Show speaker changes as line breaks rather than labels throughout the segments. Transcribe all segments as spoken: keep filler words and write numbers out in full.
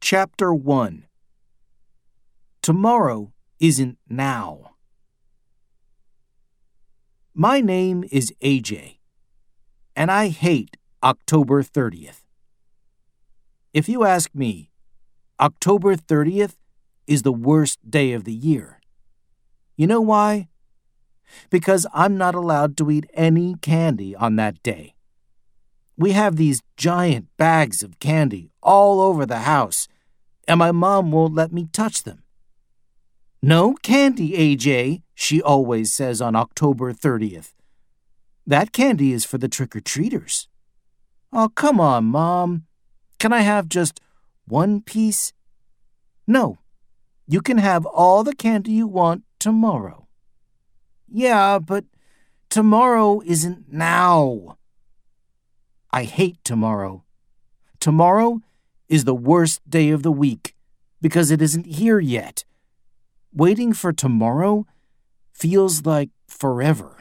Chapter one. Tomorrow isn't now. My name is A J, and I hate October thirtieth. If you ask me, October thirtieth is the worst day of the year. You know why? Because I'm not allowed to eat any candy on that day. We have these giant bags of candy all over the house, and my mom won't let me touch them. "No candy, A J," she always says on October thirtieth. That candy is for the trick-or-treaters. "Oh, come on, Mom. Can I have just one piece?" "No, you can have all the candy you want tomorrow." "Yeah, but tomorrow isn't now." I hate tomorrow. Tomorrow is the worst day of the week because it isn't here yet. Waiting for tomorrow feels like forever.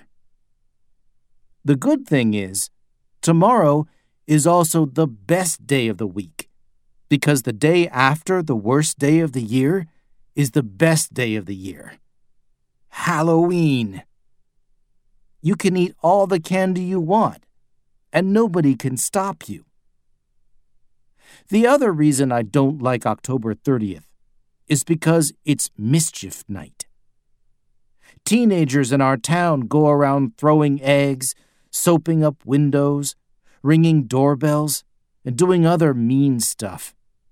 The good thing is, tomorrow is also the best day of the week because the day after the worst day of the year is the best day of the year. Halloween. You can eat all the candy you want, and nobody can stop you. The other reason I don't like October thirtieth is because it's mischief night. Teenagers in our town go around throwing eggs, soaping up windows, ringing doorbells, and doing other mean stuff.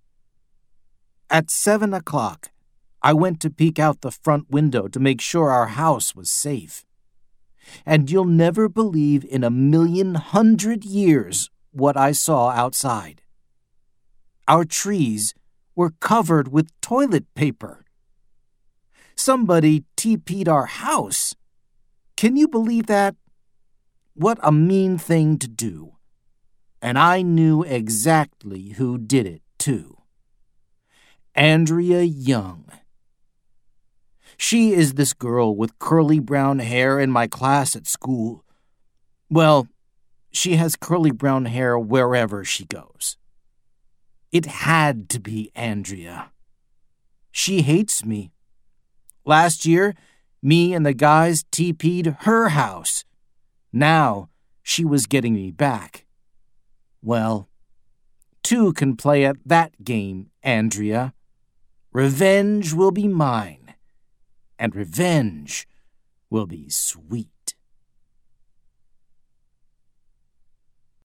At seven o'clock, I went to peek out the front window to make sure our house was safe. And you'll never believe in a million hundred years what I saw outside. Our trees were covered with toilet paper. Somebody T P'd our house. Can you believe that? What a mean thing to do. And I knew exactly who did it, too. Andrea Young. She is this girl with curly brown hair in my class at school. Well, she has curly brown hair wherever she goes. It had to be Andrea. She hates me. Last year, me and the guys T P'd her house. Now, she was getting me back. Well, two can play at that game, Andrea. Revenge will be mine. And revenge will be sweet.